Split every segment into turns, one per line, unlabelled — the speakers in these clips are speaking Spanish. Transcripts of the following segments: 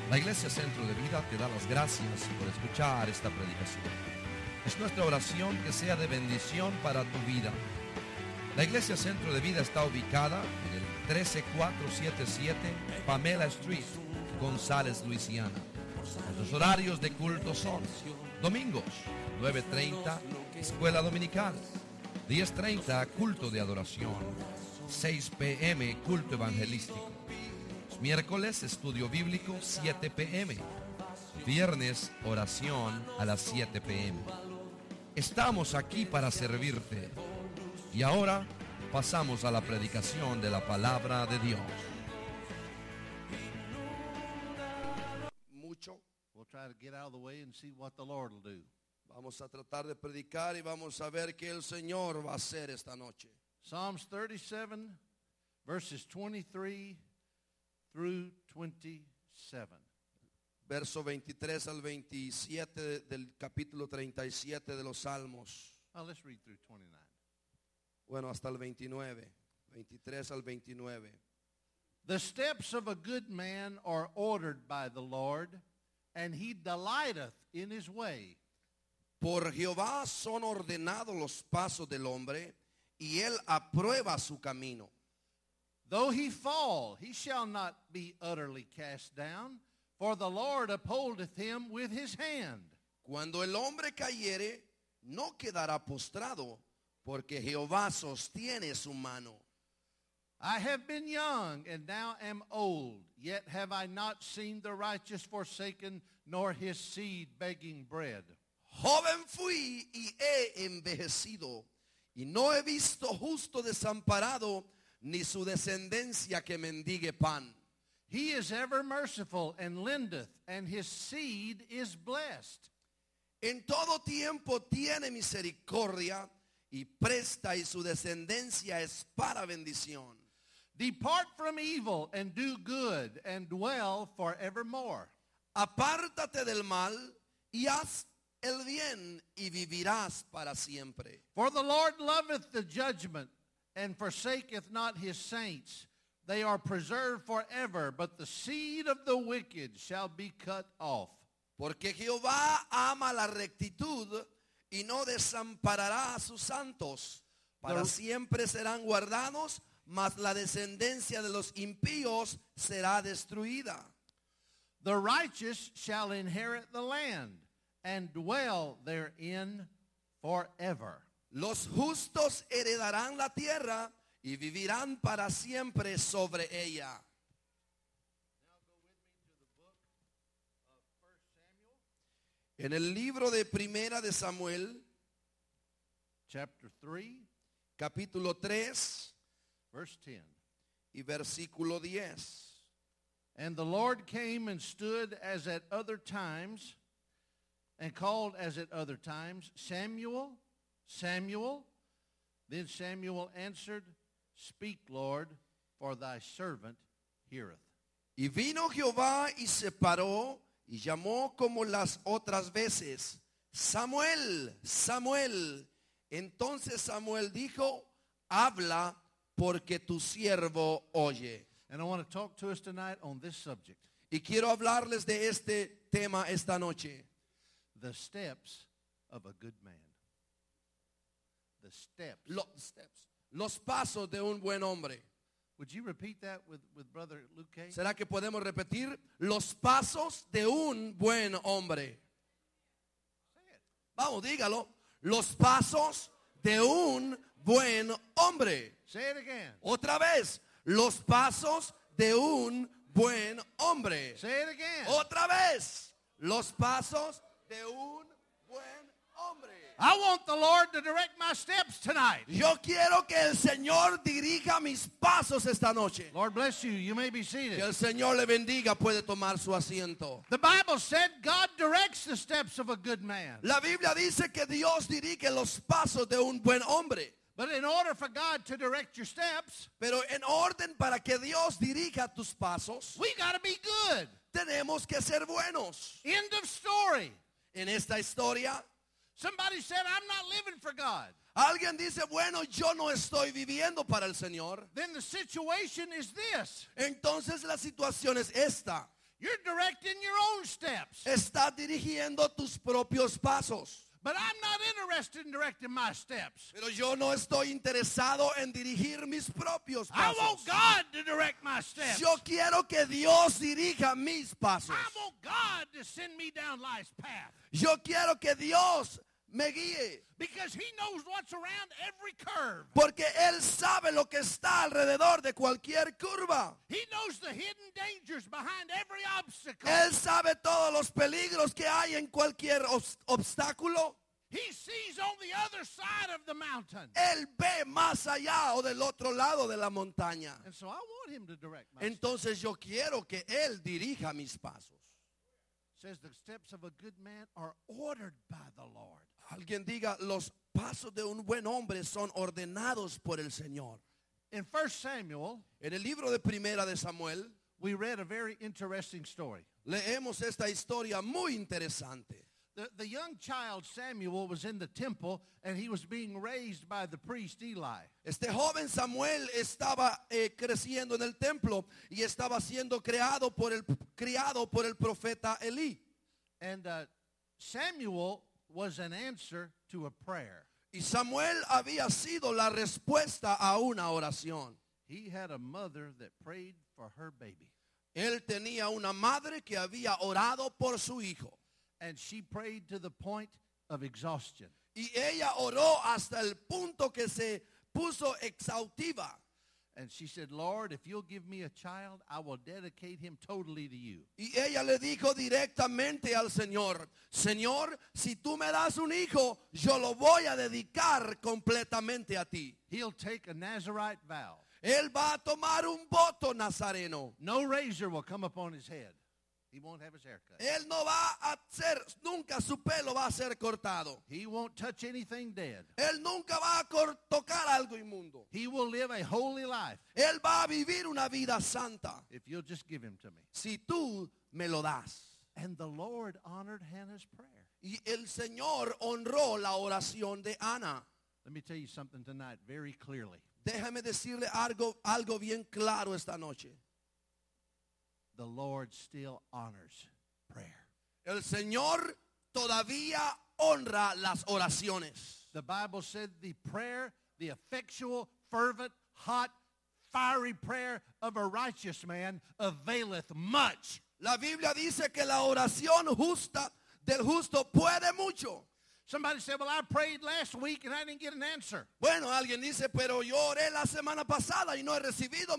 La Iglesia Centro de Vida te da las gracias por escuchar esta predicación. Es nuestra oración que sea de bendición para tu vida. La Iglesia Centro de Vida está ubicada en el 13477 Pamela Street, González, Luisiana. Nuestros horarios de culto son: domingos 9:30 escuela dominical, 10:30 culto de adoración, 6 p.m. culto evangelístico. Los miércoles estudio bíblico 7 p.m. Viernes oración a las 7 p.m. Estamos aquí para servirte. Y ahora pasamos a la predicación de la palabra de Dios.
Mucho.
We'll try to get out of the way and see what the Lord will do.
Vamos a tratar de predicar y vamos a ver qué el Señor va a hacer esta noche.
Psalms 37, verses 23 through 27.
Verso 23 al 27 del capítulo 37 de los Salmos.
Oh, let's read through 29.
Bueno, hasta el 29. 23 al 29.
The steps of a good man are ordered by the Lord, and he delighteth in his way.
Por Jehová son ordenados los pasos del hombre, y él aprueba su camino.
Though he fall, he shall not be utterly cast down, for the Lord upholdeth him with his hand.
Cuando el hombre cayere, no quedará postrado, porque Jehová sostiene su mano.
I have been young and now am old, yet have I not seen the righteous forsaken, nor his seed begging bread.
Joven fui y he envejecido, y no he visto justo desamparado, ni su descendencia que mendigue pan.
He is ever merciful and lendeth, and his seed is blessed.
En todo tiempo tiene misericordia, y presta, y su descendencia es para bendición.
Depart from evil and do good, and dwell forevermore.
Apártate del mal y haz el bien, y vivirás para siempre.
For the Lord loveth the judgment, and forsaketh not his saints. They are preserved forever, but the seed of the wicked shall be cut off.
Porque Jehová ama la rectitud, y no desamparará a sus santos. Para siempre serán guardados, mas la descendencia de los impíos será destruida.
The righteous shall inherit the land, and dwell therein forever.
Los justos heredarán la tierra, y vivirán para siempre sobre ella. En el libro de Primera de Samuel,
Chapter 3,
capítulo 3
verse 10.
y versículo 10.
And the Lord came and stood as at other times, and called as at other times, Samuel, Samuel. Then Samuel answered, Speak, Lord, for thy servant heareth.
Y vino Jehová y se paró y llamó como las otras veces, Samuel, Samuel. Entonces Samuel dijo, habla, porque tu siervo oye.
And I want to talk to us tonight on this subject.
Y quiero hablarles de este tema esta noche.
The steps of a good man. The steps.
Los pasos de un buen hombre.
Would you repeat that with Brother Luke K?
¿Será que podemos repetir? Los pasos de un buen hombre. Vamos, dígalo. Los pasos de un buen hombre.
Say it again.
Otra vez. Los pasos de un buen hombre.
Say it again.
Otra vez. Los pasos de un buen hombre.
I want the Lord to direct my steps tonight.
Yo quiero que el Señor dirija mis pasos esta noche.
Lord bless you. You may be seated.
Que el Señor le bendiga, puede tomar su asiento.
The Bible said God directs the steps of a good man.
La Biblia dice que Dios dirige los pasos de un buen hombre.
But in order for God to direct your steps,
Pero en orden para que Dios dirija tus pasos,
we got to be good.
tenemos que ser buenos.
End of story.
En esta historia,
Somebody said, I'm not living for God.
alguien dice, bueno, yo no estoy viviendo para el Señor.
Then the situation is this.
Entonces la situación es esta.
You're directing your own steps.
Estás dirigiendo tus propios pasos.
But I'm not interested in directing my steps.
Pero yo no estoy interesado en dirigir mis propios
I want
pasos.
God to direct my steps.
Yo quiero que Dios dirija mis pasos.
I want God to send me down life's path.
Yo quiero que Dios me guíe.
Because he knows what's around every curve.
Porque Él sabe lo que está alrededor de cualquier curva.
He knows the hidden dangers behind every obstacle.
Él sabe todos los peligros que hay en cualquier obstáculo.
He sees on the other side of the mountain.
Él ve más allá o del otro lado de la montaña.
And so I want him to direct my steps.
Entonces yo quiero que Él dirija mis pasos.
It says the steps of a good man are ordered by the Lord.
Alguien diga, los pasos de un buen hombre son ordenados por el Señor.
In 1 Samuel,
En el libro de Primera de Samuel,
we read a very interesting story.
leemos esta historia muy interesante.
The young child Samuel was in the temple and he was being raised by the priest Eli.
Este joven Samuel estaba creciendo en el templo y estaba siendo criado por el profeta Elí.
And Samuel was an answer to a prayer.
Y Samuel había sido la respuesta a una oración.
He had a mother that prayed for her baby.
Él tenía una madre que había orado por su hijo.
And she prayed to the point of exhaustion.
Y ella oró hasta el punto que se puso exhaustiva.
And she said, Lord, if you'll give me a child, I will dedicate him totally to you.
Y ella le dijo directamente al Señor, Señor, si tú me das un hijo, yo lo voy a dedicar completamente a ti.
He'll take a Nazirite vow.
Él va a tomar un voto nazareno.
No razor will come upon his head. He won't have his hair cut.
Él no va a hacer, nunca su pelo va a ser cortado.
He won't touch anything dead.
Él nunca va a tocar algo inmundo.
He will live a holy life
Él va a vivir una vida santa.
if you'll just give him to me.
Si tú me lo das.
And the Lord honored Hannah's prayer.
Y el Señor honró la oración de Ana.
Let me tell you something tonight very clearly.
Déjame decirle algo bien claro esta noche.
The Lord still honors prayer.
El Señor todavía honra las oraciones.
The Bible said the prayer, the effectual, fervent, hot, fiery prayer of a righteous man availeth much.
La Biblia dice que la oración justa del justo puede mucho.
Somebody said, well, I prayed last week and I didn't get an answer.
Bueno, alguien dice, pero yo oré la semana pasada y no he recibido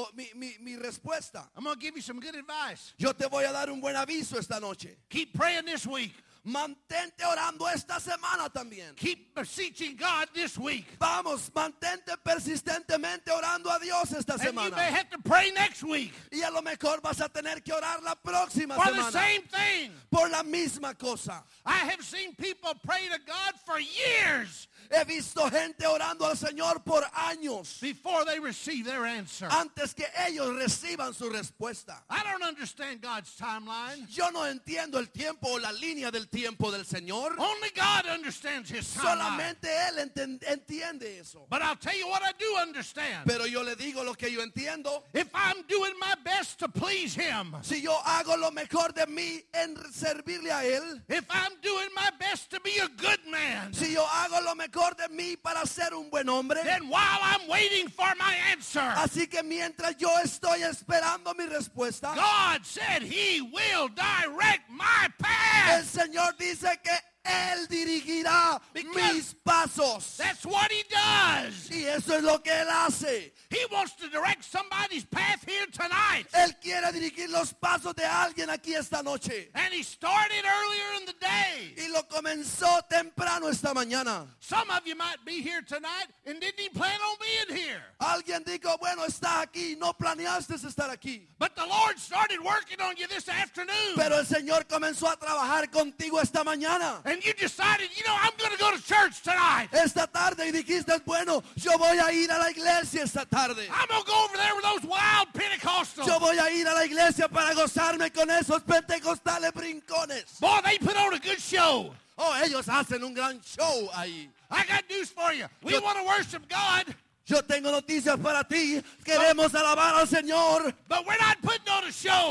mi respuesta.
I'm going to give you some good advice.
Yo te voy a dar un buen aviso esta noche.
Keep praying this week.
Mantente orando esta semana también.
Keep beseeching God this week.
Vamos, mantente persistentemente orando a Dios esta
And you
semana.
may have to pray next week
Y a lo mejor vas a tener que orar la próxima
for the
semana
same thing.
por la misma cosa.
I have seen people pray to God for years
He visto gente orando al Señor por años
before they receive their answer.
antes que ellos reciban su respuesta.
I don't understand God's timeline.
Yo no entiendo el tiempo o la línea del tiempo del Señor.
Only God understands his timeline.
Solamente Él entiende eso.
But I'll tell you what I do understand.
Pero yo le digo lo que yo entiendo.
If I'm doing my best to please him,
Si yo hago lo mejor de mí en servirle a Él,
if I'm doing my best to be a good man,
si yo hago lo mejor de mí para ser un buen hombre,
then while I'm waiting for my answer,
así que mientras yo estoy esperando mi respuesta,
God said he will direct my
el
path.
Señor dice que Él dirigirá
Because
mis pasos.
That's what he does.
Y eso es lo que Él hace.
He wants to direct somebody's path here tonight.
Él quiere dirigir los pasos de alguien aquí esta noche.
And he started earlier in the day.
Y lo comenzó temprano esta mañana.
Some of you might be here tonight and didn't even plan on being here.
Alguien dijo, bueno, estás aquí, no planeaste estar aquí.
But the Lord started working on you this afternoon.
Pero el Señor comenzó a trabajar contigo esta mañana.
And you decided, I'm going to go to church tonight.
Esta tarde y dijiste, bueno, yo voy a ir a la iglesia esta tarde.
I'm going to go over there with those wild Pentecostals.
Yo voy a ir a la iglesia para gozarme con esos pentecostales brincones.
Boy, they put on a good show.
Oh, ellos hacen un gran show ahí.
I got news for you. We
Yo-
want to worship God,
Yo tengo noticias para ti. Queremos alabar al Señor.
but we're not putting on a show.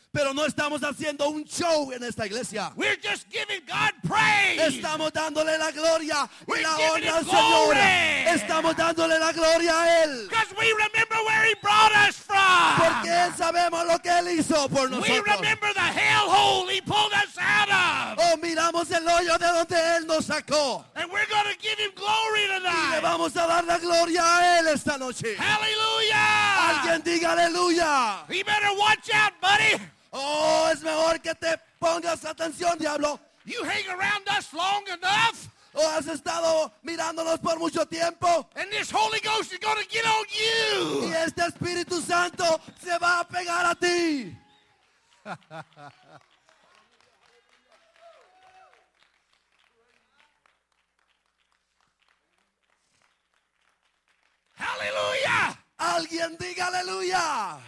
Pero no estamos haciendo un show en esta iglesia.
We're just giving God praise.
Estamos dándole la gloria y
We're
la
giving
honra al
him
Señor.
glory.
Estamos dándole la gloria a Él.
Because we remember where He brought us from.
Porque sabemos lo que Él hizo por
We
nosotros.
remember the hellhole He pulled us out of.
Oh, miramos el hoyo de donde Él nos sacó.
And we're going to give Him glory
Y le
tonight.
vamos a dar la gloria a Él esta noche.
Hallelujah.
Alguien diga aleluya.
You better watch out, buddy.
Oh, es mejor que te pongas atención, diablo.
You hang around us long enough,
O has estado mirándonos por mucho tiempo.
and this Holy Ghost is going to get on
Y
you.
este Espíritu Santo se va a pegar a ti.
Hallelujah.
Alguien diga aleluya.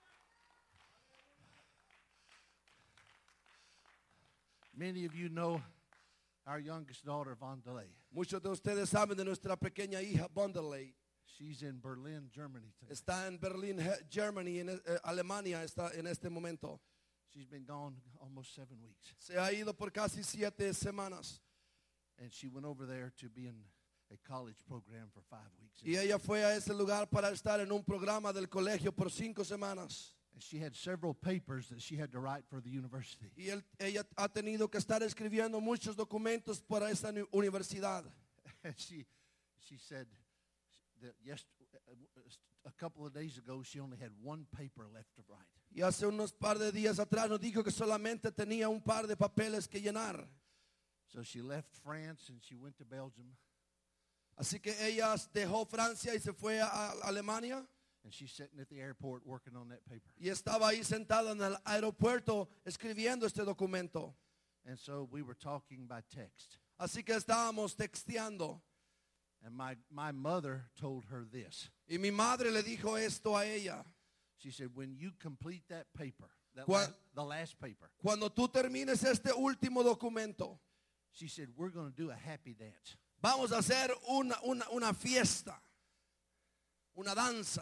Many of you know our youngest daughter, Vondelay.
Muchos de ustedes saben de nuestra pequeña hija Bonderley.
She's in Berlin, Germany today.
Está en Berlín, Germany, en Alemania está en este momento.
She's been gone almost 7 weeks.
Se ha ido por casi 7 semanas.
And she went over there to be in a college program for 5 weeks.
Y ella fue a ese lugar para estar en un programa del colegio por 5 semanas.
And she had several papers that she had to write for the university.
Y ella ha tenido que estar escribiendo muchos documentos para esa universidad.
And she said that a couple of days ago she only had one paper left to write.
Y hace unos par de días atrás nos dijo que solamente tenía un par de papeles que llenar.
So she left France and she went to Belgium.
Así que ella dejó Francia y se fue a Alemania.
And she's sitting at the airport working on that paper.
Y estaba ahí sentada en el aeropuerto escribiendo este documento.
And so we were talking by text.
Así que estábamos texteando.
And my mother told her this.
Y mi madre le dijo esto a ella.
She said, when you complete that paper, the last paper,
Cuando tú termines este último documento,
she said, we're going to do a happy dance.
vamos a hacer una fiesta, una danza.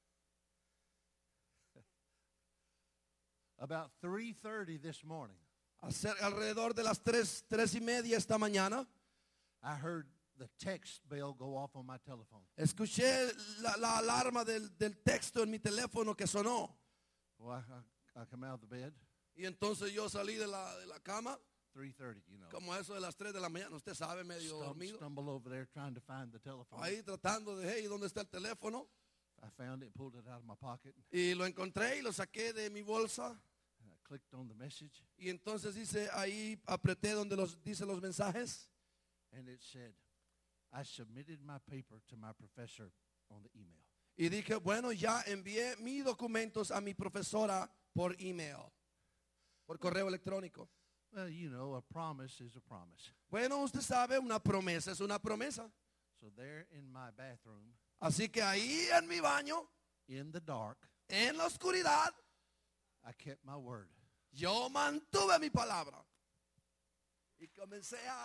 About 3:30 this morning,
Alrededor de las 3:30 esta mañana,
I heard the text bell go off on my telephone.
escuché la alarma del texto en mi teléfono que sonó.
Well, I come out of the bed,
Y entonces yo salí de la cama,
3:30, you know.
como eso de las 3 de la mañana, usted sabe, medio dormido.
Stumble over there trying to find the telephone.
Ahí tratando de, hey, ¿dónde está el teléfono?
I found it, pulled it out of my pocket,
Y lo encontré y lo saqué de mi bolsa.
and I clicked on the message,
Y entonces dice, ahí apreté donde dice los mensajes.
and it said, I submitted my paper to my professor on the email.
Y dije, bueno, ya envié mis documentos a mi profesora por email, por correo electrónico.
Well, you know, a promise is a promise.
Bueno, usted sabe, una promesa es una promesa.
So there in my bathroom,
Así que ahí en mi baño,
in the dark,
en la oscuridad,
I kept my word.
yo mantuve mi palabra. Y comencé a...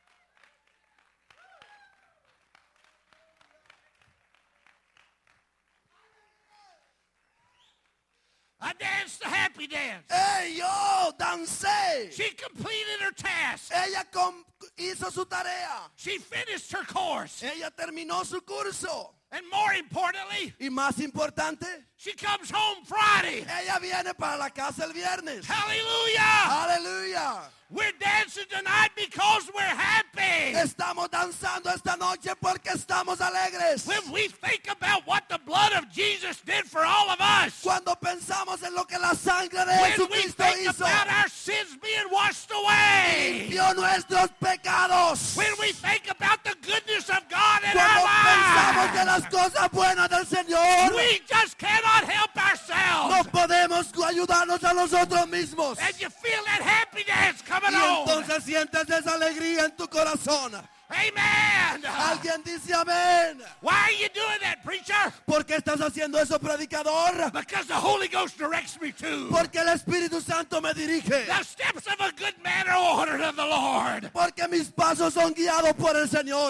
I danced the happy dance.
¡Ey, yo dancé!
She completed her task.
Ella hizo su tarea.
She finished her course.
Ella terminó su curso.
And more importantly,
Y más importante,
she comes home Friday.
ella viene para la casa el viernes.
Hallelujah.
Aleluya.
We're dancing tonight because we're happy.
Estamos danzando esta noche porque estamos alegres.
When we think about what the blood of Jesus did for all of us,
Cuando pensamos en lo que la sangre de
when we
Jesucristo
think
hizo,
about our sins being washed away,
limpió nuestros pecados.
when we think about the goodness of God in
Cuando
our
pensamos de
lives,
las cosas buenas del Señor,
we just cannot help
no
ourselves.
podemos ayudarnos a nosotros mismos.
And you feel that happy dance coming
Y
on.
entonces sientes esa alegría en tu corazón.
Amen.
Alguien dice amén.
Why are you doing that, preacher?
¿Por qué estás haciendo eso, predicador?
Because the Holy Ghost directs me to.
Porque el Espíritu Santo me dirige.
The steps of a good man are ordered of the Lord.
Porque mis pasos son guiados por el Señor.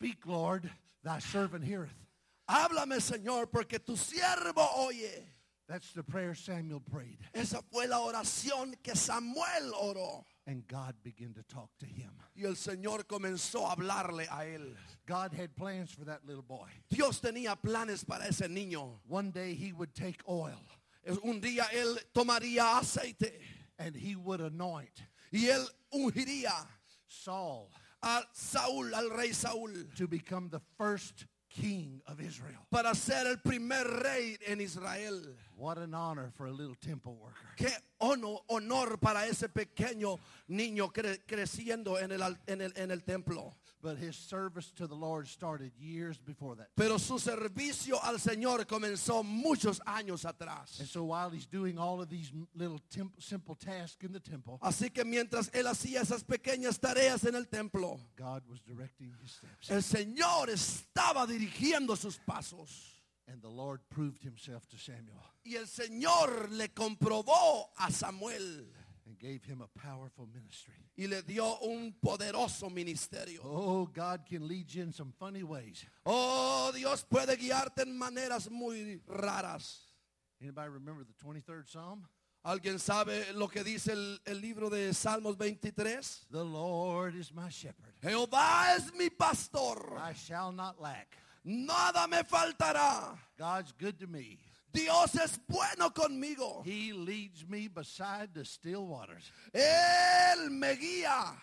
Speak, Lord, thy servant heareth.
Háblame, Señor, porque tu siervo oye.
That's the prayer Samuel prayed.
Esa fue la oración que Samuel oró.
And God began to talk to him.
Y el Señor comenzó a hablarle a él.
God had plans for that little boy.
Dios tenía planes para ese niño.
One day he would take oil
Un día él tomaría aceite
and he would anoint
y él ungiría
Saul
a Saúl, al rey Saúl,
to become the first king of Israel.
para ser el primer rey en Israel.
What an honor for a little temple worker.
Qué honor para ese pequeño niño creciendo en el templo.
But his service to the Lord started years before that.
Pero su servicio al Señor comenzó muchos años atrás.
And so while he's doing all of these little simple tasks in the temple,
Así que mientras él hacía esas pequeñas tareas en el templo,
God was directing his steps.
el Señor estaba dirigiendo sus pasos.
And the Lord proved himself to Samuel
Y el Señor le comprobó a Samuel
and gave him a powerful ministry.
y le dio un poderoso ministerio.
Oh, God can lead you in some funny ways.
Oh, Dios puede guiarte en maneras muy raras.
Anybody remember the 23rd Psalm?
¿Alguien sabe lo que dice el libro de Salmos 23?
The Lord is my shepherd.
Jehová es mi pastor.
I shall not lack.
Nada me faltará.
God's good to me.
Dios es bueno conmigo.
He leads me beside the still waters.
Él me guía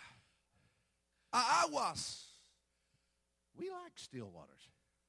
a aguas.
We like still waters.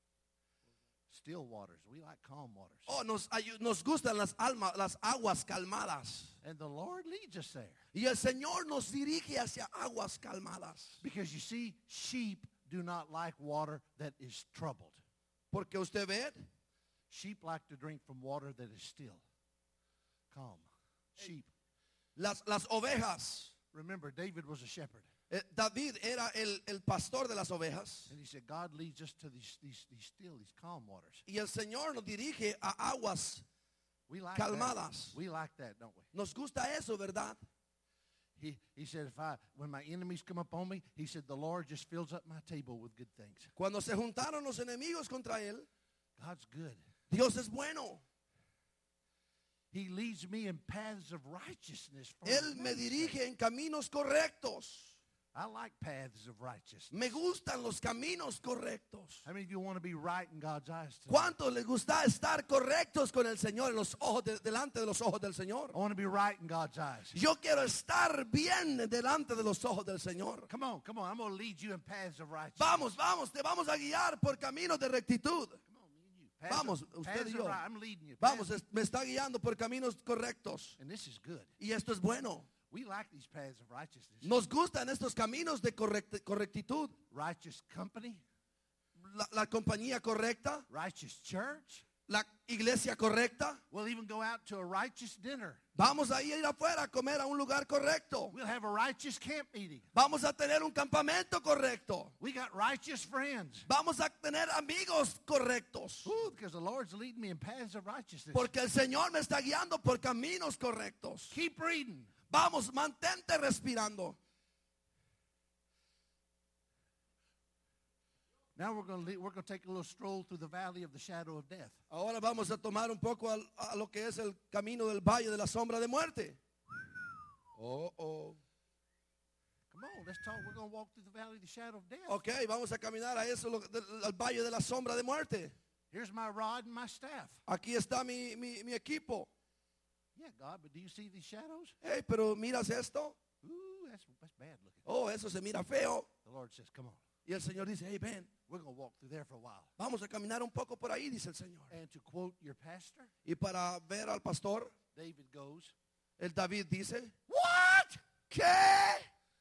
Still waters. We like calm waters.
Oh, nos gustan las aguas calmadas.
And the Lord leads us there.
Y el Señor nos dirige hacia aguas calmadas.
Because you see, sheep do not like water that is troubled.
Porque usted ve,
Sheep like to drink from water that is still, calm. Sheep.
las ovejas.
Remember, David was a shepherd.
David era el pastor de las ovejas.
And he said, God leads us to these still, these calm waters.
Y el Señor nos dirige a aguas
We like
calmadas.
that. We like that, don't we?
Nos gusta eso, ¿verdad?
He said, when my enemies come up on me, he said, the Lord just fills up my table with good things.
Cuando se juntaron los enemigos contra él,
God's good.
Dios es bueno.
He leads me in paths of righteousness. For
Él
his
me
name's
dirige
sake.
en caminos correctos.
I like paths of righteousness.
Me gustan los caminos correctos.
How many of you want to be right in God's eyes today?
¿Cuántos les gusta estar correctos con el Señor en los ojos delante de los ojos del Señor?
I want to be right in God's eyes.
Yo quiero estar bien delante de los ojos del Señor.
Come on. I'm going to lead you in paths of righteousness.
Vamos, te vamos a guiar por caminos de rectitud.
Come on, me and you. Paths
Vamos,
of-
usted
paths
y
of
yo.
right. I'm leading you.
Vamos,
Paths-
me está guiando por caminos correctos.
And this is good.
Y esto es bueno.
We like these paths of righteousness.
Nos gustan estos caminos de correctitud.
Righteous company,
La compañía correcta,
righteous church.
la iglesia correcta.
We'll even go out to a righteous dinner.
Vamos a ir afuera a comer a un lugar correcto.
We'll have a righteous camp meeting.
Vamos a tener un campamento correcto.
We got righteous friends.
Vamos a tener amigos correctos.
Ooh, because the Lord's leading me in paths of righteousness.
Porque el Señor me está guiando por caminos correctos.
Keep reading.
Vamos, mantente respirando.
Now we're going to take a little stroll through the valley of the shadow of death.
Ahora vamos a tomar un poco a lo que es el camino del valle de la sombra de muerte. Oh.
Come on, let's talk. We're going to walk through the valley of the shadow of death.
Ok, vamos a caminar a eso, al valle de la sombra de muerte.
Here's my rod and my staff.
Aquí está mi equipo.
Yeah, God, but do you see these shadows?
Hey, pero miras esto.
Ooh, that's bad looking.
Oh, eso se mira feo.
The Lord says, come on.
Y el Señor dice, hey, ven,
We're going to walk through there for a while.
vamos a caminar un poco por ahí, dice el Señor.
And to quote your pastor,
Y para ver al pastor,
David goes,
el David dice,
what?
¿qué?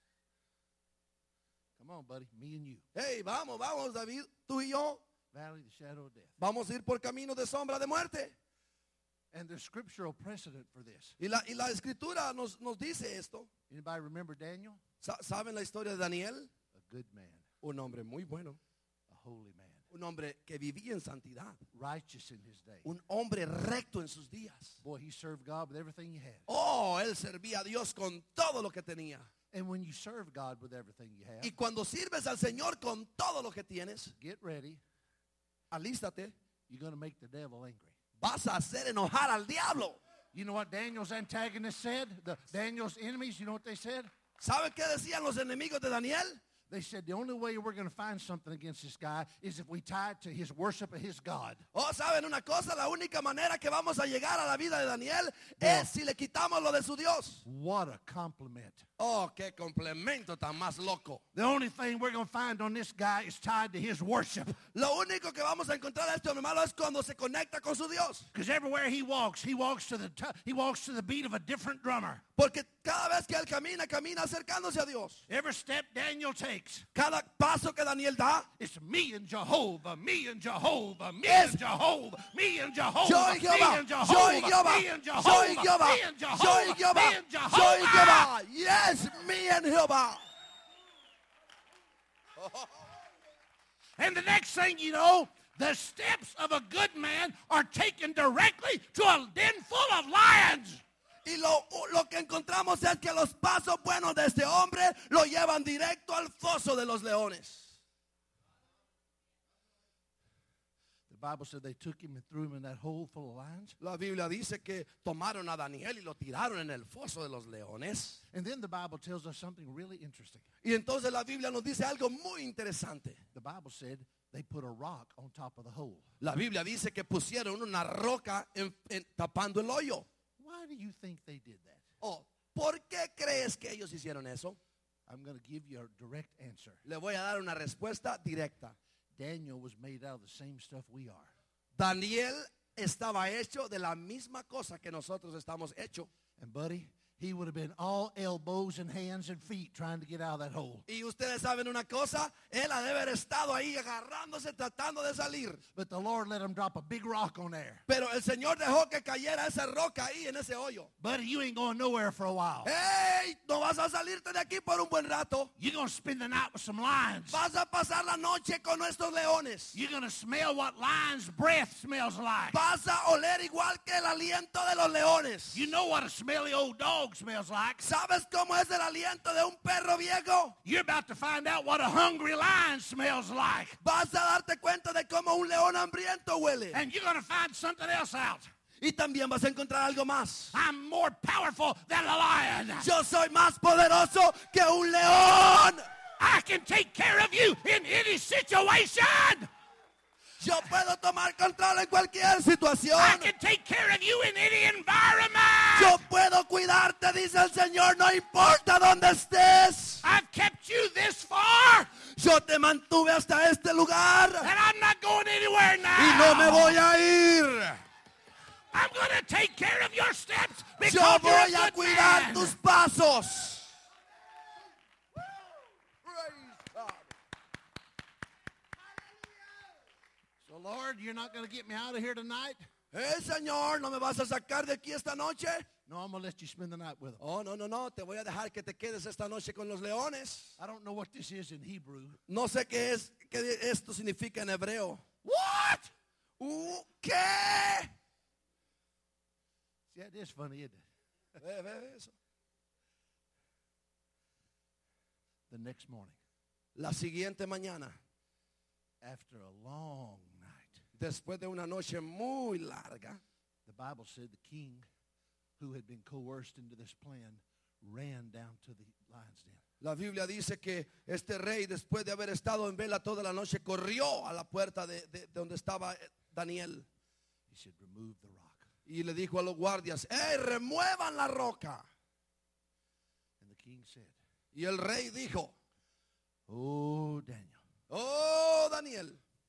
Come on, buddy, me and you.
Hey, vamos, David, tú y yo,
Valley of the shadow of death.
vamos a ir por camino de sombra de muerte.
And there's scriptural precedent for this.
Y la escritura nos dice esto.
Anybody remember Daniel?
¿Saben la historia de Daniel?
A good man,
Un hombre muy bueno,
a holy man.
Un hombre que vivía en santidad.
righteous in his day.
Un hombre recto en sus días.
Boy, he served God with everything he had.
Oh, él servía a Dios con todo lo que tenía.
And when you serve God with everything you
Y
have,
cuando sirves al Señor con todo lo que tienes,
get ready.
alístate,
You're going to make the devil angry.
vas a hacer enojar al diablo.
You know what Daniel's antagonists said? Daniel's enemies, you know what they said?
¿Sabe qué decían los enemigos de Daniel?
They said the only way we're going to find something against this guy is if we tie it to his worship of his God.
Oh, ¿saben una cosa? La única manera que vamos a llegar a la vida de Daniel es si le quitamos lo de su Dios.
What a compliment.
Oh, qué complemento tan más loco.
The only thing we're going to find on this guy is tied to his worship.
Lo único que vamos a encontrar a este hombre malo es cuando se conecta con su Dios.
Because everywhere he walks to the beat of a different drummer.
Porque cada vez que él camina, camina acercándose a Dios.
Every step Daniel takes,
Cada paso que Daniel da,
it's me and Jehovah, me and Jehovah, me
Es-
and Jehovah, me and Jehovah,
yo y
me
Jehová,
and
yo y
Jehovah,
Jehová,
me and
yo y
Jehovah,
Jehová,
me and
yo y
Jehovah,
Jehová,
me and
yo y
Jehovah.
Jehová. Yes, me and Jehová.
And the next thing you know, the steps of a good man are taken directly to a den full of lions.
Y lo que encontramos es que los pasos buenos de este hombre lo llevan directo al foso de los leones.
The Bible said they took him and threw him in that hole full of lions.
La Biblia dice que tomaron a Daniel y lo tiraron en el foso de los leones.
And then the Bible tells us something really interesting.
Y entonces la Biblia nos dice algo muy interesante.
The Bible said they put a rock on top of the hole.
La Biblia dice que pusieron una roca tapando el hoyo.
Why do you think they did that?
Oh, ¿por qué crees que ellos hicieron eso?
I'm going to give you a direct answer.
Le voy a dar una respuesta directa.
Daniel was made out of the same stuff we are.
Daniel estaba hecho de la misma cosa que nosotros estamos hechos.
And buddy, he would have been all elbows and hands and feet trying to get out of that hole.
Y ustedes saben una cosa, él ha de haber estado ahí agarrándose, tratando de salir.
But the Lord let him drop a big rock on there.
Pero el Señor dejó que cayera esa roca ahí en ese hoyo.
Buddy, you ain't going nowhere for a while.
¡Hey! No vas a salirte de aquí por un buen rato.
You're going to spend the night with some lions.
Vas a pasar la noche con nuestros leones.
You're going to smell what lions' breath smells like.
Vas a oler igual que el aliento de los leones.
You know what a smelly old dog smells like.
¿Sabes cómo es el aliento de un perro viejo?
You're about to find out what a hungry lion smells like.
Vas a darte cuenta de cómo un león hambriento huele.
And you're going to find something else out.
Y también vas a encontrar algo más.
I'm more powerful than a lion.
Yo soy más poderoso que un león.
I can take care of you in any situation.
Yo puedo tomar control en cualquier situación.
I can take care of you in any environment.
Yo puedo cuidarte, dice el Señor, no importa dónde estés.
I've kept you this far,
Yo te mantuve hasta este lugar
and I'm not going anywhere now.
y no me voy a ir.
I'm going to take care of your steps because
Yo
you're
voy
a
a
good
cuidar
man.
tus pasos.
So, Lord, you're not going to get me out of here tonight?
Señor, ¿no me vas a sacar de aquí esta noche?
No, I'm going to let you spend the night with them.
Oh, no, no, no, te voy a dejar que te quedes esta noche con los leones.
I don't know what this is in Hebrew.
No sé qué esto significa en hebreo.
What?
¿Qué?
See, that is funny, isn't it?
Ve eso.
The next morning,
La siguiente mañana,
after a long night,
después de una noche muy larga,
the Bible said the king, who had been coerced into this plan, ran down to the lion's den.
la Biblia dice que este rey, después de haber estado en vela toda la noche, corrió a la puerta de donde estaba Daniel.
He said, remove the rock.
Y le dijo a los guardias, remuevan la roca.
And the king said,
Y el rey dijo,
oh, Daniel,
oh, Daniel,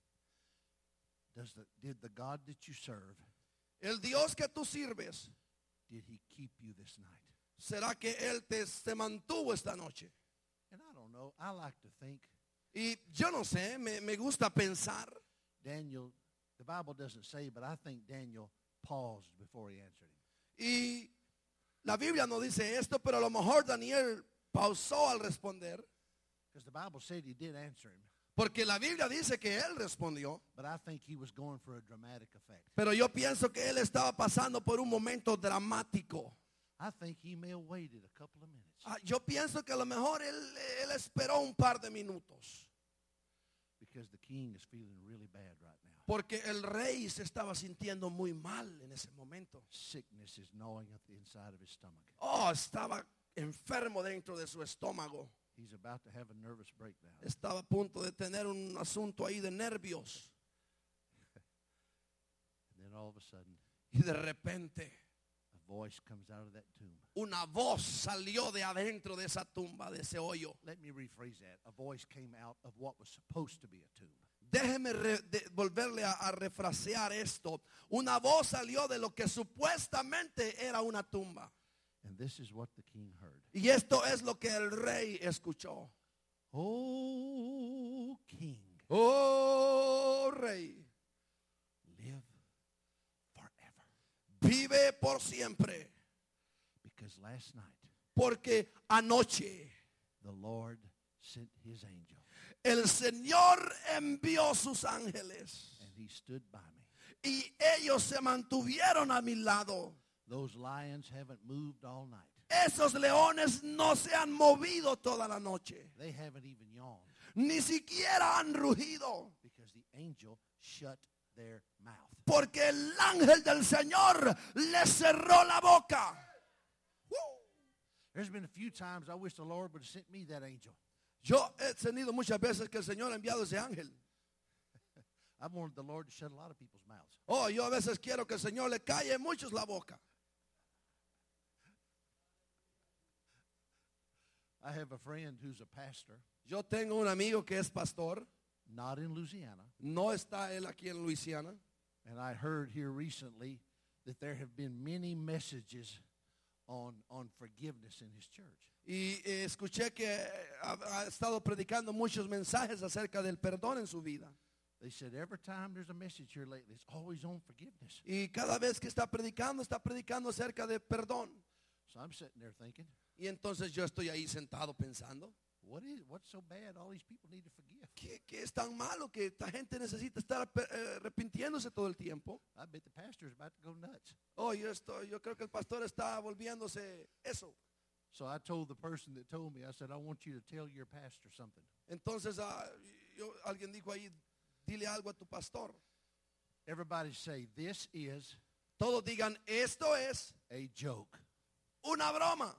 did the God that you serve,
el Dios que tú sirves,
did he keep you this night?
¿será que él te mantuvo esta noche?
And I don't know. I like to think
Y yo no sé, me gusta pensar.
Daniel, the Bible doesn't say, but I think Daniel paused before he answered him.
Y la Biblia no dice esto, pero a lo mejor Daniel pausó al responder.
Because the Bible said he did answer him.
Porque la Biblia dice que él respondió.
But I think he was going for a dramatic effect.
Pero yo pienso que él estaba pasando por un momento dramático.
I think he may have waited a couple of minutes
Yo pienso que a lo mejor él esperó un par de minutos.
because the king is feeling really bad right now.
Porque el rey se estaba sintiendo muy mal en ese momento.
Sickness is gnawing at the inside of his stomach.
Oh, estaba enfermo dentro de su estómago.
He's about to have a nervous breakdown.
Estaba a punto de tener un asunto ahí de nervios.
And then all of a sudden,
Y de repente
a voice comes out of that tomb.
una voz salió de adentro de esa tumba, de ese hoyo.
Let me rephrase that. A voice came out of what was supposed to be a tomb.
Déjeme volverle a refrasear esto. Una voz salió de lo que supuestamente era una tumba.
And this is what the king heard.
Y esto es lo que el rey escuchó.
Oh, king,
Oh, rey,
live forever.
vive por siempre.
Because last night,
Porque anoche
the Lord sent his angel.
el Señor envió sus ángeles.
And he stood by me.
Y ellos se mantuvieron a mi lado.
Those lions haven't moved all night.
Esos leones no se han movido toda la noche.
They haven't even yawned
Ni siquiera han rugido.
because the angel shut their mouth.
Porque el ángel del Señor les cerró la boca.
There's been a few times I wish the Lord would have sent me that angel.
Yo he tenido muchas veces que el Señor ha enviado ese ángel.
I've wanted the Lord to shut a lot of people's mouths.
Oh, yo a veces quiero que el Señor le calle a muchos la boca.
I have a friend who's a pastor,
Yo tengo un amigo que es pastor.
not in Louisiana,
No está él aquí en Luisiana.
and I heard here recently that there have been many messages on forgiveness in his church.
Y escuché que ha estado predicando muchos mensajes acerca del perdón en su vida.
They said every time there's a message here lately, it's always on forgiveness.
Y cada vez que está predicando acerca de perdón.
So I'm sitting there thinking,
Y entonces yo estoy ahí sentado pensando,
what's so bad all these people need to forgive?
¿qué es tan malo que esta gente necesita estar arrepintiéndose todo el tiempo?
I bet the pastor's about to go nuts.
Oh, yo creo que el pastor está volviéndose eso.
So I told the person that told me, I said, I want you to tell your pastor something.
Entonces alguien dijo ahí, dile algo a tu pastor.
Everybody say, this is
Todos digan, esto es
a joke.
una broma.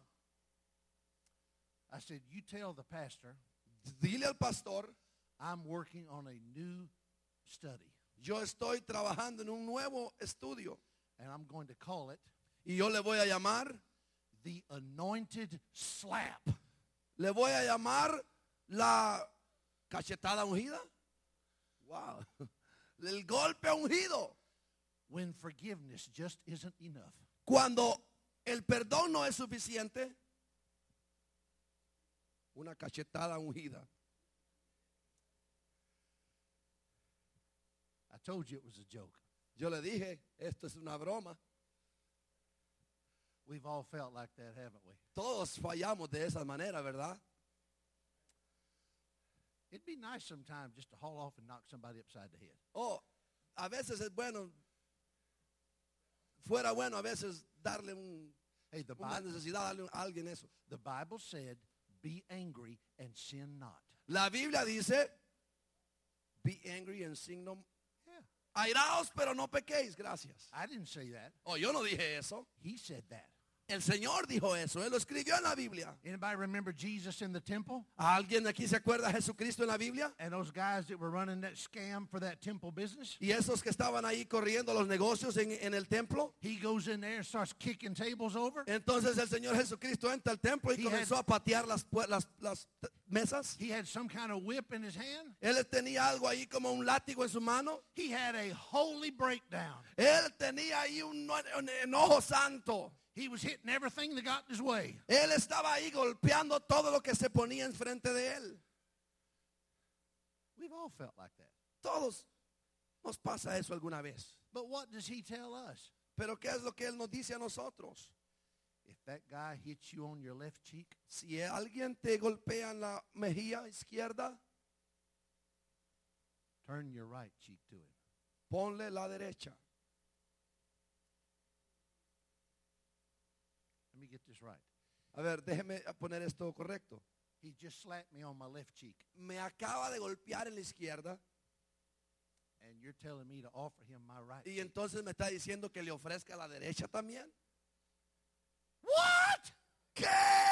I said, you tell the pastor
Dile al pastor,
I'm working on a new study,
yo estoy trabajando en un nuevo estudio
and I'm going to call it
y yo le voy a llamar,
the anointed slap.
le voy a llamar la cachetada ungida. Wow. El golpe ungido.
When forgiveness just isn't enough.
Cuando el perdón no es suficiente, una cachetada ungida.
I told you it was a joke.
Yo le dije, esto es una broma.
We've all felt like that, haven't we?
Todos fallamos de esa manera, ¿verdad?
It'd be nice sometimes just to haul off and knock somebody upside the head.
Oh, a veces es bueno, fuera bueno a veces darle
Hey, the
una
Bible,
necesidad, darle a alguien eso.
the Bible said, be angry and sin not.
La Biblia dice, be angry and sin no.
Yeah.
Airaos, pero no pequéis, gracias.
I didn't say that.
Oh, yo no dije eso.
He said that.
El Señor dijo eso, Él lo escribió en la Biblia.
Anybody remember Jesus in the temple?
¿Alguien aquí se acuerda de Jesucristo en la Biblia?
And those guys that were running that scam for that temple business?
Y esos que estaban ahí corriendo los negocios en el templo.
He goes in there and starts kicking tables over.
Entonces el Señor Jesucristo entra al templo y
He
comenzó a patear las mesas.
He had some kind of whip in his hand.
Él tenía algo ahí como un látigo en su mano.
He had a holy breakdown.
Él tenía ahí un enojo santo.
He was hitting everything that got in his way.
Él estaba ahí golpeando todo lo que se ponía enfrente de él.
We've all felt like that.
Todos nos pasa eso alguna vez.
But what does he tell us?
Pero ¿qué es lo que Él nos dice a nosotros?
If that guy hits you on your left cheek,
Si alguien te golpea en la mejilla izquierda,
Turn your right cheek to him.
Ponle la derecha.
Let me get this right.
A ver, déjeme poner esto correcto.
He just slapped me on my left cheek.
Me acaba de golpear en la izquierda
And you're telling me to offer him my right
y
cheek.
entonces me está diciendo que le ofrezca la derecha también. What? ¿Qué?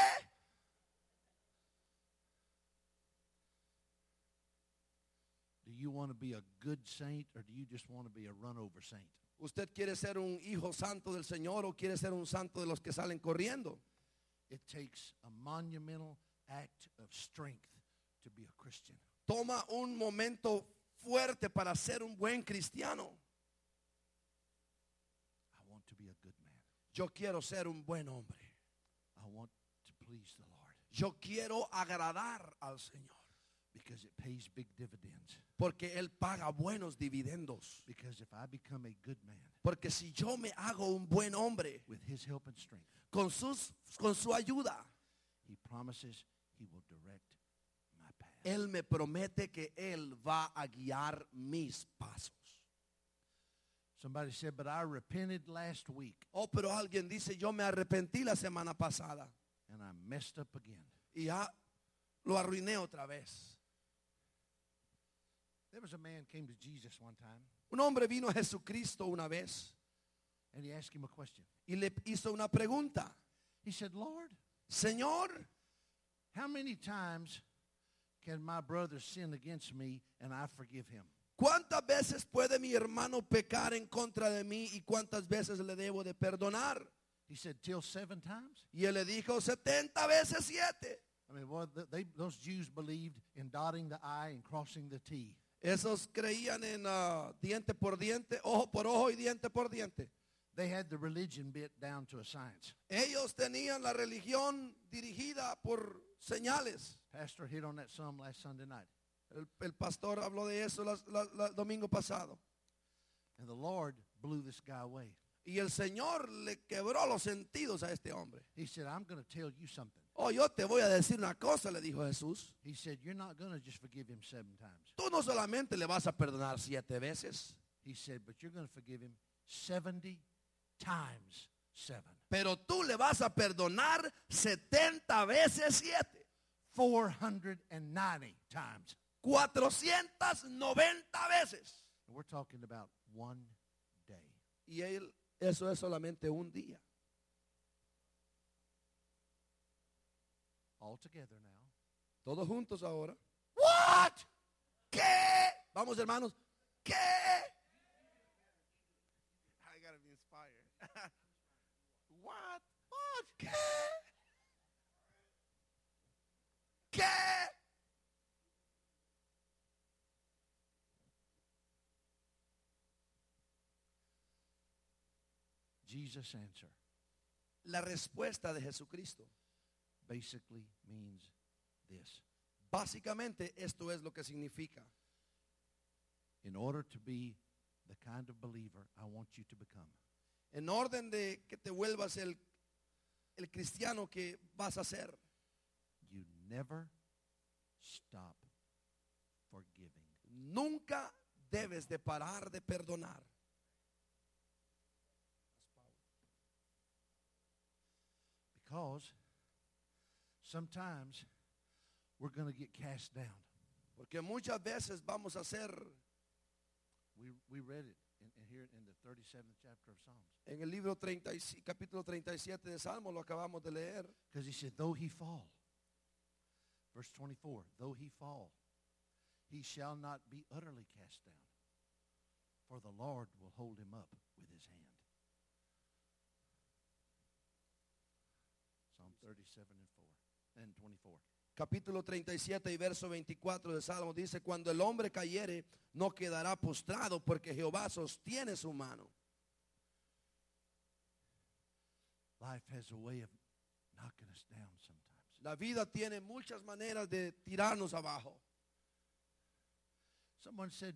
Do you want to be a good saint or do you just want to be a run-over saint?
¿Usted quiere ser un hijo santo del Señor o quiere ser un santo de los que salen corriendo?
It takes a monumental act of strength to be a Christian.
Toma un momento fuerte para ser un buen cristiano.
I want to be a good man.
Yo quiero ser un buen hombre.
I want to please the Lord
Yo quiero agradar al Señor.
because it pays big dividends.
Porque Él paga buenos dividendos.
Because if I become a good man
Porque si yo me hago un buen hombre
with his help and strength,
con su ayuda,
he promises he will direct my path.
Él me promete que Él va a guiar mis pasos.
Somebody said, but I repented last week
Oh, pero alguien dice, yo me arrepentí la semana pasada
and I messed up again.
y ya lo arruiné otra vez.
There was a man came to Jesus one time
Un hombre vino a Jesucristo una vez
and he asked him a question.
y le hizo una pregunta.
He said, Lord,
Señor,
how many times can my brother sin against me and I forgive him?
¿cuántas veces puede mi hermano pecar en contra de mí y cuántas veces le debo de perdonar?
He said, till 7 times?
Y él le dijo 70 veces 7.
I mean, boy, those Jews believed in dotting the I and crossing the T.
Esos creían en diente por diente, ojo por ojo y diente por diente.
They had the religion bit down to a science.
Ellos tenían la religión dirigida por señales.
Pastor hit on that some last Sunday night.
El pastor habló de eso el domingo pasado.
And the Lord blew this guy away.
Y el Señor le quebró los sentidos a este hombre.
He said, I'm going to tell you something.
Oh, yo te voy a decir una cosa, le dijo Jesús.
He said, you're not going to just forgive him 7 times.
Tú no solamente le vas a perdonar 7 veces,
He said, but you're going to forgive him 70 times 7.
pero tú le vas a perdonar 70 veces 7.
490 times.
490 veces.
And we're talking about one day.
Y eso es solamente un día.
All together now.
Todos juntos ahora. What? ¿Qué? Vamos, hermanos. ¿Qué?
I got to be inspired. What?
¿Qué? ¿Qué?
Jesus' answer
La respuesta de Jesucristo.
basically means this.
Básicamente esto es lo que significa.
In order to be the kind of believer I want you to become,
En orden de que te vuelvas el cristiano que vas a ser.
you never stop forgiving.
Nunca debes de parar de perdonar.
Because sometimes we're going to get cast down.
Porque muchas veces vamos a ser,
We read it in here in the 37th chapter of Psalms.
en el libro capítulo 37 de Salmos, lo acabamos de leer.
Because he said, though he fall, verse 24, though he fall, he shall not be utterly cast down, for the Lord will hold him up with his hand. Psalm 37 and 24.
Capítulo 37 y verso 24 de Salmos dice, cuando el hombre cayere, no quedará postrado, porque Jehová sostiene su mano.
Life has a way of knocking us down sometimes.
La vida tiene muchas maneras de tirarnos abajo.
Someone said,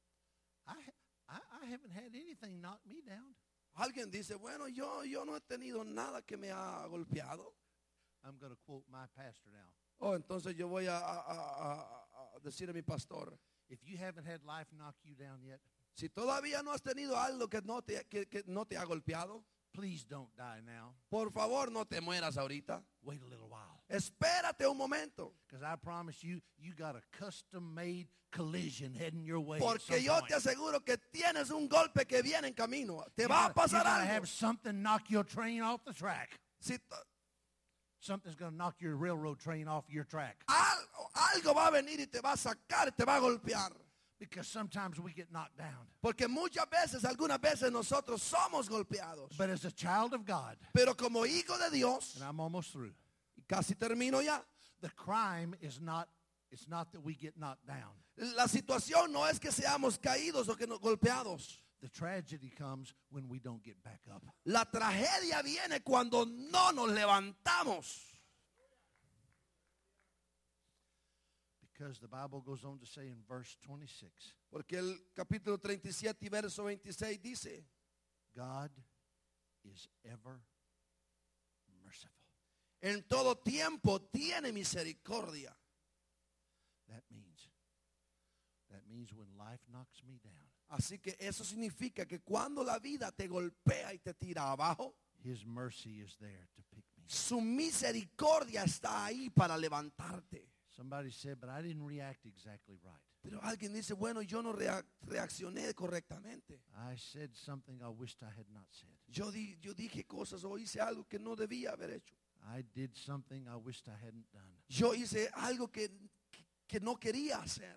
I haven't had anything knock me down.
Alguien dice, bueno, yo no he tenido nada que me ha golpeado.
I'm going to quote my pastor now.
Oh, entonces yo voy a decir a mi pastor,
If you haven't had life knock you down yet,
Si todavía no has tenido algo que no te ha golpeado,
please don't die now.
por favor no te mueras ahorita.
Wait a little while.
Espérate un momento.
Because I promise you, you got a custom-made collision heading your way.
Porque yo te aseguro que tienes un golpe que viene en camino. Te va a pasar
you gotta
algo.
have something knock your train off the track.
Si
Something's going to knock your railroad train off your track.
algo va a venir y te va a sacar, te va a golpear.
Because sometimes we get knocked down.
Porque muchas veces, algunas veces nosotros somos golpeados.
But as a child of God,
Pero como hijo de Dios,
and I'm almost through,
y casi termino ya,
the crime is not, it's not that we get knocked down.
la situación no es que seamos caídos o que nos golpeados.
The tragedy comes when we don't get back up.
La tragedia viene cuando no nos levantamos.
Because the Bible goes on to say in verse 26,
Porque el capítulo 37 y verso 26 dice,
God is ever merciful.
en todo tiempo tiene misericordia.
That means when life knocks me down,
Así que eso significa que cuando la vida te golpea y te tira abajo,
His mercy is there to pick me up.
su misericordia está ahí para levantarte.
Somebody said, but I didn't react exactly right.
Pero alguien dice, bueno, yo no reaccioné correctamente.
I said something I wished I had not said.
Yo dije cosas o hice algo que no debía haber hecho.
I did something I wished I hadn't done.
Yo hice algo que no quería hacer.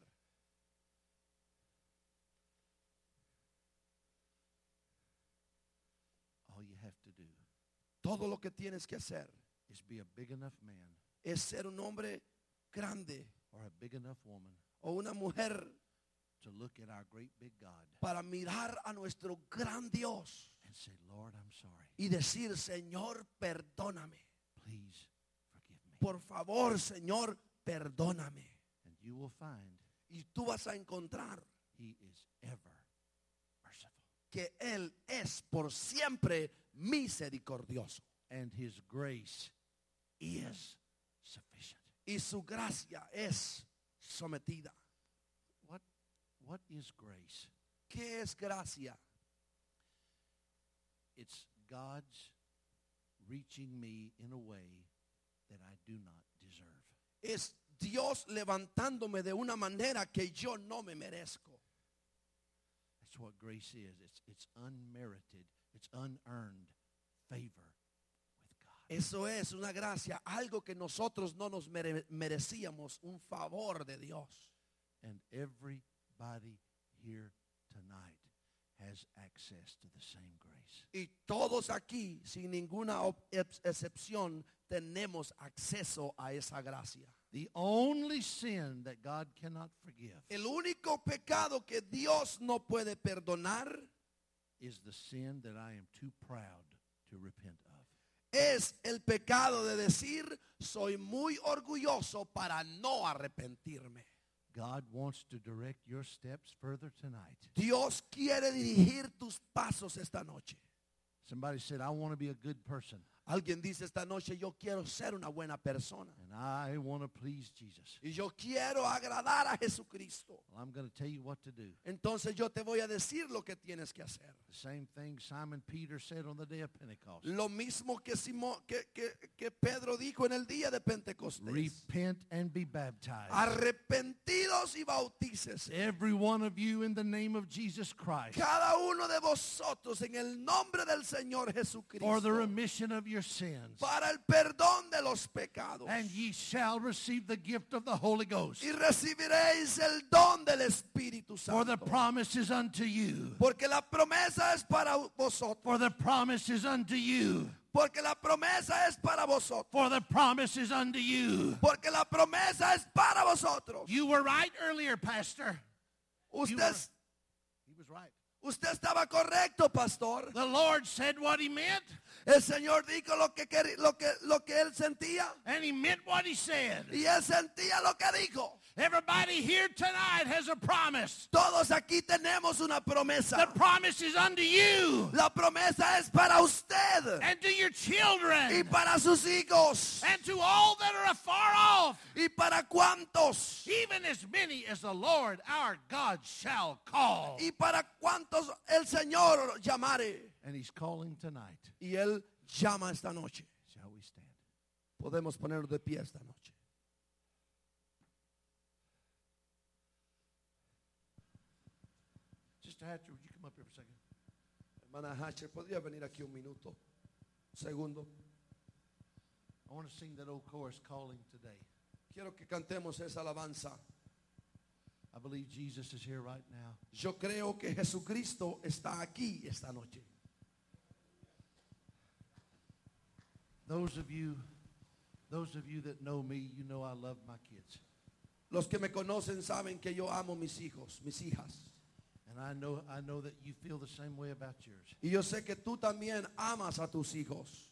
All you have to do
Todo lo que tienes que hacer
is be a big enough man
es ser un hombre grande
or a big enough woman
o una mujer
to look at our great big God
para mirar a nuestro gran Dios
and say, Lord, I'm sorry.
y decir, Señor, perdóname.
Please forgive me.
Por favor, Señor, perdóname.
And you will find
Y tú vas a encontrar
He is ever merciful.
que Él es por siempre misericordioso.
And His grace is sufficient.
Y su gracia es sometida.
What is grace?
¿Qué es gracia?
It's God's reaching me in a way that I do not deserve.
Es Dios levantándome de una manera que yo no me merezco.
That's what grace is. It's unmerited. It's unearned favor with God.
Eso es una gracia, algo que nosotros no nos merecíamos, un favor de Dios.
And everybody here tonight has access to the same grace.
Y todos aquí, sin ninguna excepción, tenemos acceso a esa gracia.
The only sin that God cannot forgive
El único pecado que Dios no puede perdonar
is the sin that I am too proud to repent of.
es el pecado de decir, soy muy orgulloso para no arrepentirme.
God wants to direct your steps further tonight.
Dios quiere dirigir tus pasos esta noche.
Somebody said, I want to be a good person.
Alguien dice esta noche, yo quiero ser una buena persona.
And I want to please Jesus.
Y yo quiero agradar a Jesucristo.
Well, I'm going to tell you what to do.
Entonces yo te voy a decir lo que tienes que hacer.
The same thing Simon Peter said on the day of Pentecost.
Lo mismo que Pedro dijo en el día de Pentecostés.
Repent and be baptized.
Arrepentidos y bautícese.
Every one of you in the name of Jesus Christ.
Cada uno de vosotros en el nombre del Señor Jesucristo.
For the remission of your sins.
Para el perdón de los pecados.
And ye shall receive the gift of the Holy Ghost.
Y recibiréis el don del Espíritu Santo.
For the promise is unto you.
Porque la promesa es para vosotros.
For the promise is unto you.
Porque la promesa es para vosotros.
For the promise is unto you.
Porque la promesa es para vosotros.
You were right earlier, Pastor.
Usted,
He was right.
Usted estaba correcto, pastor.
The Lord said what he meant,
El Señor dijo lo que él sentía.
and he meant what he said.
Y él sentía lo que dijo.
Everybody here tonight has a promise.
Todos aquí tenemos una promesa.
The promise is unto you
La promesa es para usted
and to your
y
children
para sus hijos.
and to all that are afar off,
¿Y para cuántos?
even as many as the Lord our God shall call.
¿Y para cuántos el Señor llamare?
And he's calling tonight.
Y Él llama esta noche.
Shall we stand?
Podemos ponernos de pie esta noche.
Sister Hatcher, would you come up here for a second?
Hermana Hatcher, ¿podría venir aquí un minuto? Segundo.
I want to sing that old chorus, Calling Today.
Quiero que cantemos esa alabanza.
I believe Jesus is here right now.
Yo creo que Jesucristo está aquí esta noche.
Those of you that know me, you know I love my kids.
Los que me conocen saben que yo amo mis hijos, mis hijas.
And I know that you feel the same way about yours.
Y yo sé que tú también amas a tus hijos.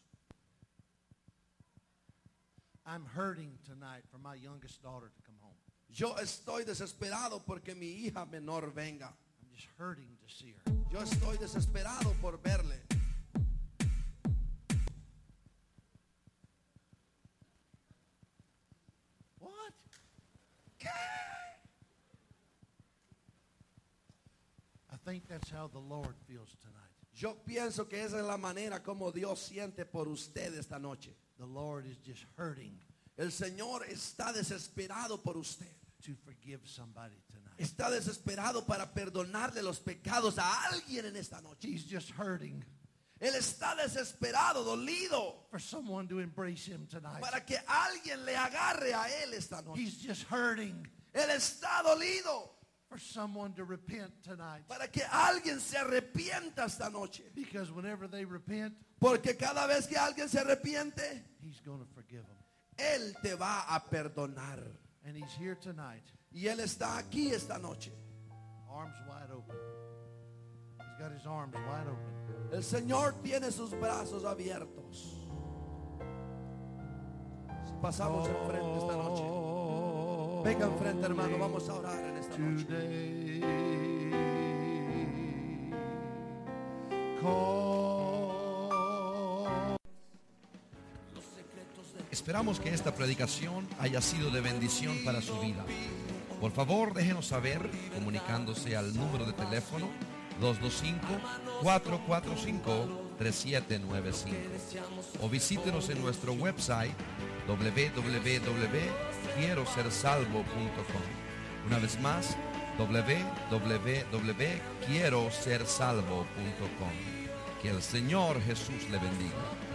I'm hurting tonight for my youngest daughter to come home.
Yo estoy desesperado porque mi hija menor venga.
I'm just hurting to see her.
Yo estoy desesperado por verle.
What? I think that's how the Lord feels tonight.
Yo pienso que esa es la manera como Dios siente por usted esta noche.
The Lord is just hurting
El Señor está desesperado por usted.
to forgive somebody tonight.
Está desesperado para perdonarle los pecados a alguien en esta noche.
He's just hurting
Él está desesperado, dolido,
for someone to embrace him tonight.
para que alguien le agarre a él esta noche.
He's just hurting
Él está dolido
for someone to repent tonight.
para que alguien se arrepienta esta noche.
Because whenever they repent,
Porque cada vez que alguien se arrepiente,
he's going to forgive them.
Él te va a perdonar.
And he's here tonight,
Y Él está aquí esta noche.
arms wide open. He's got his arms wide open.
El Señor tiene sus brazos abiertos. Si pasamos enfrente esta noche, venga enfrente, hermano, vamos a orar en esta noche.
Today, call.
Esperamos que esta predicación haya sido de bendición para su vida. Por favor, déjenos saber comunicándose al número de teléfono 225-445-3795 o visítenos en nuestro website www.quierosersalvo.com. Una vez más, www.quierosersalvo.com. Que el Señor Jesús le bendiga.